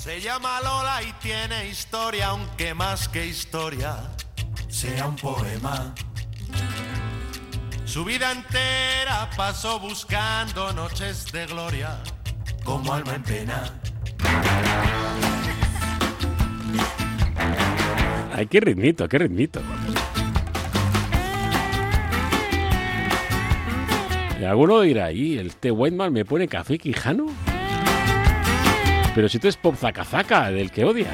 Se llama Lola y tiene historia, aunque más que historia sea un poema. Su vida entera pasó buscando noches de gloria, como alma en pena. Ay, qué ritmito, qué ritmito. Y alguno dirá, ¿y el T. Whiteman me pone Café Quijano? Pero si tú es pop zacazaca, del que odias.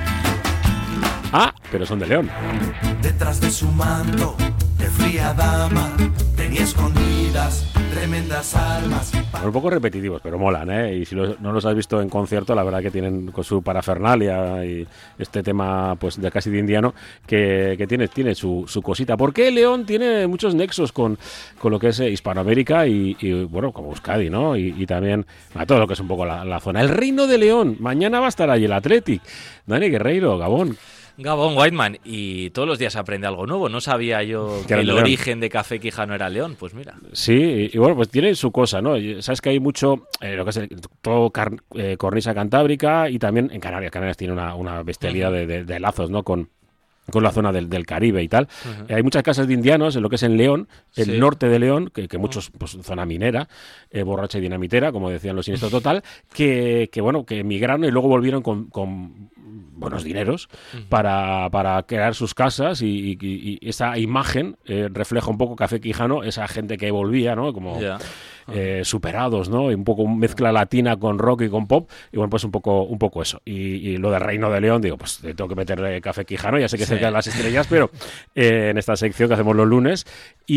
Ah, pero son de León. Detrás de su manto, de fría dama, tenía escondidas tremendas armas. Son un poco repetitivos, pero molan, ¿eh? Y si no los has visto en concierto, la verdad que tienen con su parafernalia y este tema pues de casi de indiano que tiene su cosita. Porque León tiene muchos nexos con lo que es Hispanoamérica y bueno, como Euskadi, ¿no? Y también a todo lo que es un poco la zona. El Reino de León. Mañana va a estar allí el Athletic. Dani Guerreiro, Gabón. Gabón, Whiteman, y todos los días aprende algo nuevo. No sabía yo que el origen de Café Quijano era León, pues mira. Sí, y bueno, pues tiene su cosa, ¿no? Sabes que hay mucho, lo que es todo cornisa cantábrica y también en Canarias. Canarias tiene una bestialidad de lazos, ¿no? Con la zona del Caribe y tal. Hay muchas casas de indianos en lo que es en León, el norte de León, que muchos, pues zona minera, borracha y dinamitera, como decían los Siniestro Total, que emigraron y luego volvieron con buenos dineros para crear sus casas y esa imagen refleja un poco Café Quijano, esa gente que volvía, ¿no? Como superados, ¿no? Y un poco mezcla latina con rock y con pop, y bueno, pues un poco eso. Y lo del Reino de León, digo, pues tengo que meter Café Quijano, ya sé que es cerca de las estrellas, pero en esta sección que hacemos los lunes,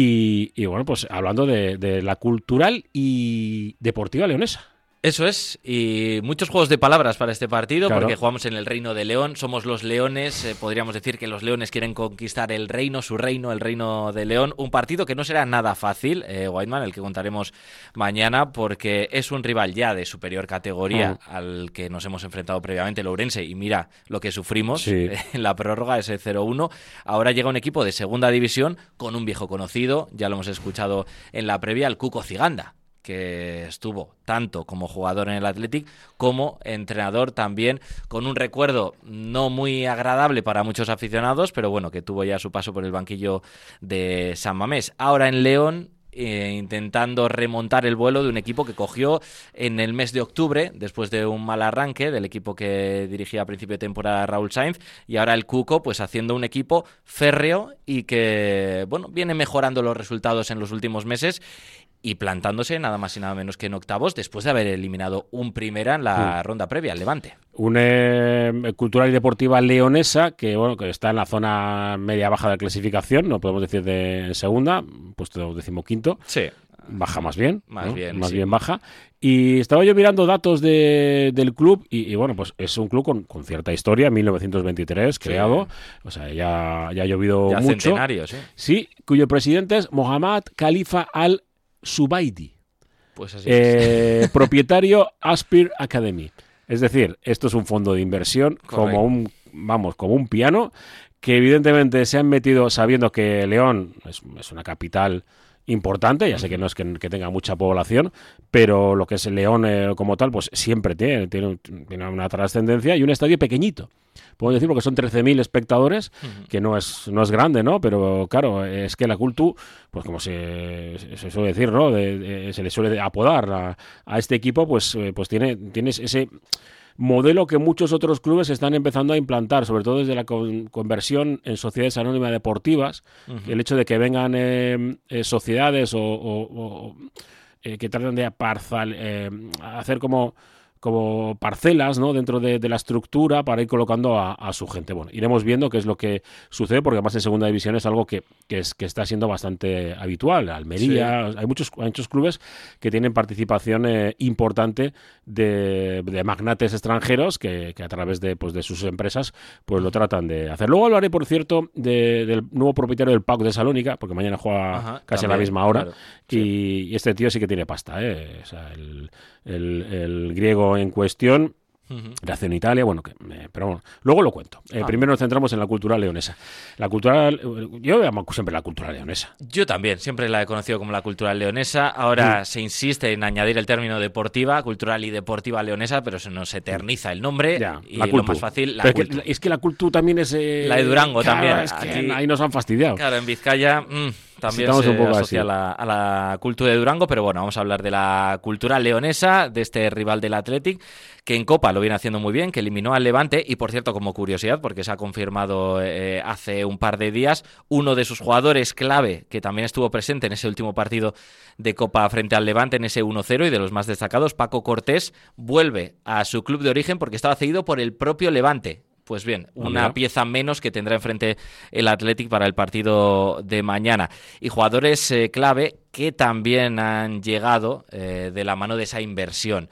y bueno, pues hablando de la cultural y deportiva leonesa. Eso es, y muchos juegos de palabras para este partido, claro, porque jugamos en el Reino de León, somos los leones, podríamos decir que los leones quieren conquistar el reino, su reino, el Reino de León, un partido que no será nada fácil, Whiteman, el que contaremos mañana, porque es un rival ya de superior categoría al que nos hemos enfrentado previamente, el Ourense, y mira lo que sufrimos en la prórroga, ese 0-1, ahora llega un equipo de segunda división con un viejo conocido, ya lo hemos escuchado en la previa, el Cuco Ciganda, que estuvo tanto como jugador en el Athletic como entrenador también, con un recuerdo no muy agradable para muchos aficionados, pero bueno, que tuvo ya su paso por el banquillo de San Mamés. Ahora en León, intentando remontar el vuelo de un equipo que cogió en el mes de octubre, después de un mal arranque del equipo que dirigía a principio de temporada Raúl Sainz, y ahora el Cuco pues haciendo un equipo férreo y que bueno, viene mejorando los resultados en los últimos meses y plantándose nada más y nada menos que en octavos después de haber eliminado un primera en la ronda previa, el Levante. Una cultural y deportiva leonesa que bueno, que está en la zona media-baja de clasificación, no podemos decir de segunda, puesto 15º. Sí. Baja más bien, más ¿no? bien, más sí. bien baja. Y estaba yo mirando datos del club y bueno, pues es un club con cierta historia, 1923 creado, o sea, ya ha llovido ya mucho. Centenario, sí. Sí, cuyo presidente es Mohammad Khalifa Al-Zubaydi. Pues así es. Propietario Aspire Academy. Es decir, esto es un fondo de inversión como un piano, que evidentemente se han metido sabiendo que León es una capital importante, ya sé que no es que tenga mucha población, pero lo que es el León como tal, pues siempre tiene una trascendencia y un estadio pequeñito. Puedo decir porque son 13.000 espectadores, que no es grande, ¿no? Pero claro, es que la Cultu, pues como se suele decir, ¿no? Se le suele apodar a este equipo, pues tienes ese modelo que muchos otros clubes están empezando a implantar, sobre todo desde la conversión en sociedades anónimas deportivas, el hecho de que vengan sociedades o que tratan de hacer como parcelas, ¿no? Dentro de la estructura para ir colocando a su gente. Bueno, iremos viendo qué es lo que sucede, porque además en segunda división es algo que está siendo bastante habitual. Almería, hay muchos clubes que tienen participación importante de magnates extranjeros que a través de sus empresas pues lo tratan de hacer. Luego hablaré, por cierto, del nuevo propietario del PAOK de Salónica, porque mañana juega casi también, a la misma hora, claro, y este tío sí que tiene pasta, O sea, el griego en cuestión Nació en Italia, bueno, pero bueno, luego lo cuento. Primero nos centramos en la cultura leonesa. Yo llamo siempre la cultura leonesa. Yo también, siempre la he conocido como la cultura leonesa. Ahora se insiste en añadir el término deportiva, cultural y deportiva leonesa, pero se nos eterniza el nombre. Ya, y lo más fácil, la cultu. Es que la cultura también es... la de Durango también. Es que ahí nos han fastidiado. Claro, en Vizcaya... también Estamos se un poco asocia a la cultura de Durango, pero bueno, vamos a hablar de la cultura leonesa, de este rival del Athletic, que en Copa lo viene haciendo muy bien, que eliminó al Levante, y por cierto, como curiosidad, porque se ha confirmado hace un par de días, uno de sus jugadores clave, que también estuvo presente en ese último partido de Copa frente al Levante, en ese 1-0, y de los más destacados, Paco Cortés, vuelve a su club de origen porque estaba cedido por el propio Levante. Pues bien, una pieza menos que tendrá enfrente el Athletic para el partido de mañana. Y jugadores clave que también han llegado de la mano de esa inversión.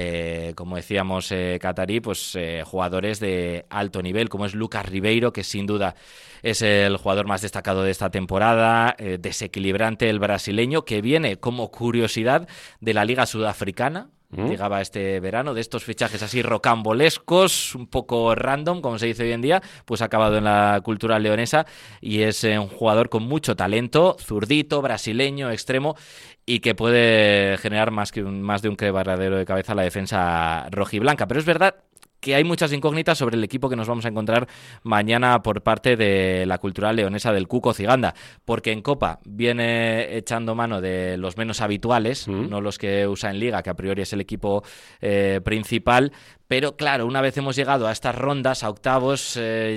Como decíamos, Catarí, pues jugadores de alto nivel, como es Lucas Ribeiro, que sin duda es el jugador más destacado de esta temporada, desequilibrante el brasileño, que viene como curiosidad de la Liga Sudafricana. Llegaba este verano, de estos fichajes así rocambolescos, un poco random, como se dice hoy en día, pues ha acabado en la cultura leonesa y es un jugador con mucho talento, zurdito, brasileño, extremo, y que puede generar más de un quebradero de cabeza a la defensa rojiblanca. Pero es verdad que hay muchas incógnitas sobre el equipo que nos vamos a encontrar mañana por parte de la cultural leonesa del Cuco Ciganda, porque en Copa viene echando mano de los menos habituales, no los que usa en Liga, que a priori es el equipo principal, pero claro, una vez hemos llegado a estas rondas, a octavos,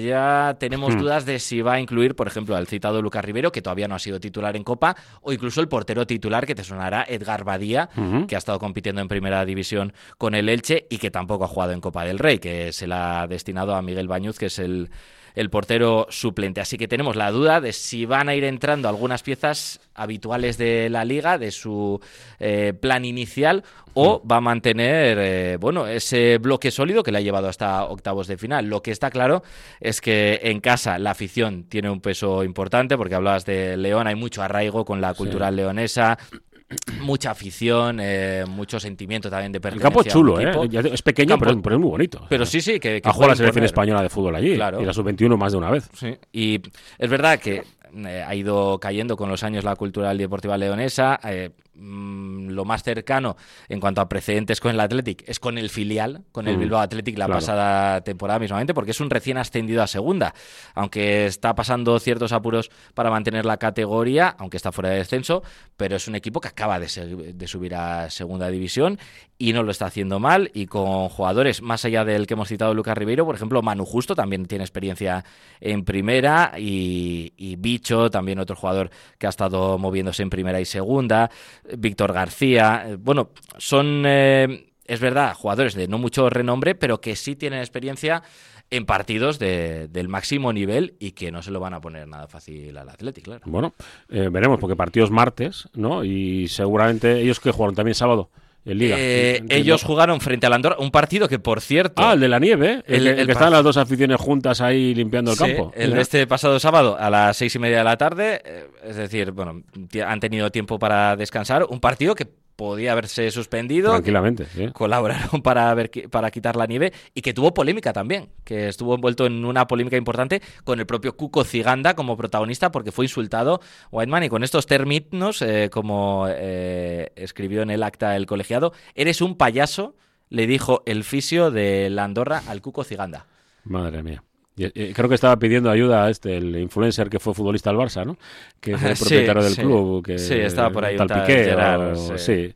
ya tenemos dudas de si va a incluir, por ejemplo, al citado Lucas Ribeiro, que todavía no ha sido titular en Copa, o incluso el portero titular, que te sonará, Edgar Badía, que ha estado compitiendo en Primera División con el Elche y que tampoco ha jugado en Copa del Rey, que se la ha destinado a Miguel Bañuz, que es el portero suplente. Así que tenemos la duda de si van a ir entrando algunas piezas habituales de la Liga, de su plan inicial, o va a mantener ese bloque sólido que le ha llevado hasta octavos de final. Lo que está claro es que en casa la afición tiene un peso importante, porque hablabas de León, hay mucho arraigo con la cultural leonesa, mucha afición, mucho sentimiento también de pertenencia. El campo es chulo, es pequeño, pero es muy bonito. Pero sí, que ha jugado la selección española de fútbol allí, claro. Y la sub-21 más de una vez. Sí. Y es verdad que ha ido cayendo con los años la cultural y deportiva leonesa. Lo más cercano en cuanto a precedentes con el Athletic es con el filial, con el Bilbao Athletic la pasada temporada mismamente, porque es un recién ascendido a segunda, aunque está pasando ciertos apuros para mantener la categoría, aunque está fuera de descenso, pero es un equipo que acaba de subir a segunda división y no lo está haciendo mal, y con jugadores más allá del que hemos citado, Lucas Ribeiro, por ejemplo, Manu Justo también tiene experiencia en primera, y Bicho, también otro jugador que ha estado moviéndose en primera y segunda, Víctor García, son, es verdad, jugadores de no mucho renombre, pero que sí tienen experiencia en partidos del máximo nivel y que no se lo van a poner nada fácil al Athletic, claro. Bueno, veremos, porque partidos martes, ¿no? Y seguramente ellos que jugaron también sábado en Liga. Ellos jugaron frente al Andorra, un partido que, por cierto... el de la nieve, el que estaban las dos aficiones juntas ahí limpiando el campo. El de este pasado sábado a las 6:30 de la tarde, es decir, han tenido tiempo para descansar, un partido que podía haberse suspendido. Tranquilamente, sí. Colaboraron para quitar la nieve, y que tuvo polémica también, que estuvo envuelto en una polémica importante con el propio Cuco Ciganda como protagonista, porque fue insultado Whiteman, y con estos términos, como escribió en el acta el colegiado: "Eres un payaso", le dijo el fisio de la Andorra al Cuco Ciganda. Madre mía. Creo que estaba pidiendo ayuda a el influencer que fue futbolista del Barça, ¿no? Que fue el propietario del club. Que sí, estaba por ahí tal Piqué. Sí.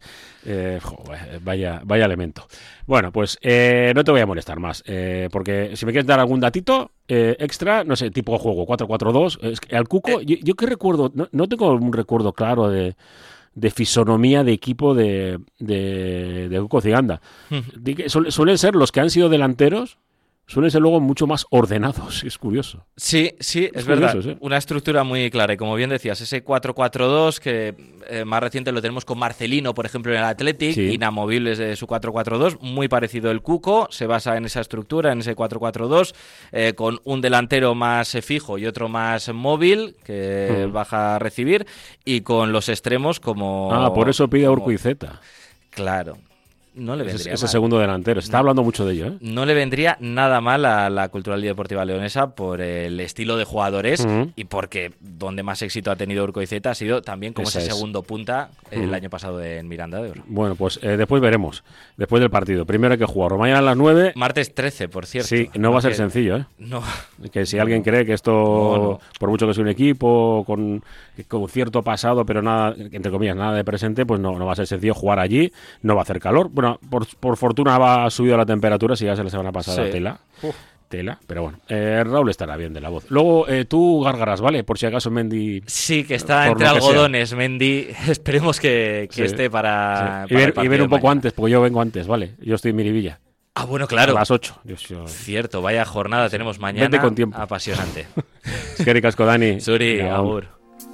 Vaya elemento. Bueno, pues no te voy a molestar más, porque si me quieres dar algún datito extra, no sé, tipo juego 4-4-2, es que al Cuco, yo que recuerdo, no tengo un recuerdo claro de fisonomía de equipo de Cuco Ciganda. Suelen ser los que han sido delanteros, suelen ser luego mucho más ordenados, es curioso. Sí, es verdad, curioso, sí. Una estructura muy clara, y como bien decías, ese 4-4-2 que más reciente lo tenemos con Marcelino, por ejemplo, en el Athletic, inamovibles de su 4-4-2, muy parecido el Cuco, se basa en esa estructura, en ese 4-4-2, con un delantero más fijo y otro más móvil, que baja a recibir, y con los extremos como... por eso pide a Urquizueta. Claro. No le vendría ese mal. segundo delantero. Se está hablando mucho de ello, ¿eh? No le vendría nada mal a la Cultural y Deportiva Leonesa por el estilo de jugadores y porque donde más éxito ha tenido Urkoizeta ha sido también como ese segundo punta el año pasado en Miranda de Ebro. Bueno, pues después veremos. Después del partido. Primero hay que jugar. Mañana a las 9. Martes 13, por cierto. Sí, no va a ser sencillo, ¿eh? No. Que si alguien cree que esto, por mucho que sea un equipo con cierto pasado, pero nada, entre comillas, nada de presente, pues no va a ser sencillo jugar allí. No va a hacer calor. Bueno, por fortuna ha subido la temperatura, si ya se la semana pasada tela, pero bueno, Raúl estará bien de la voz. Luego tú gárgaras, ¿vale? Por si acaso Mendy... Sí, que está entre algodones, Mendy. Esperemos que esté para... Sí. Y ver un poco antes, porque yo vengo antes, ¿vale? Yo estoy en Miribilla. Ah, bueno, claro. A las 8. Cierto, vaya jornada tenemos mañana. Vete con tiempo. Apasionante. Es que ricasco, Dani. Suri, agur.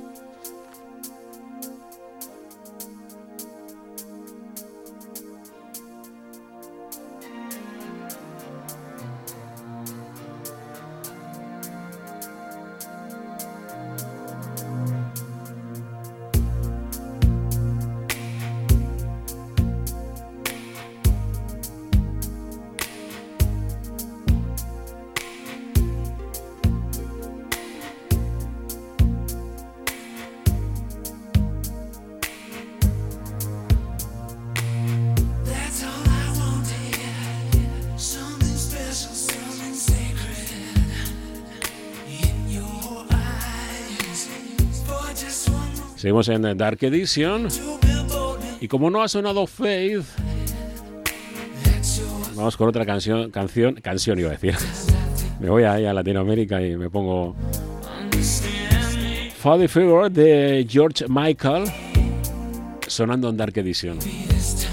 Seguimos en Dark Edition. Y como no ha sonado Faith, vamos con otra canción iba a decir. Me voy ahí a Latinoamérica y me pongo Father Figure de George Michael sonando en Dark Edition.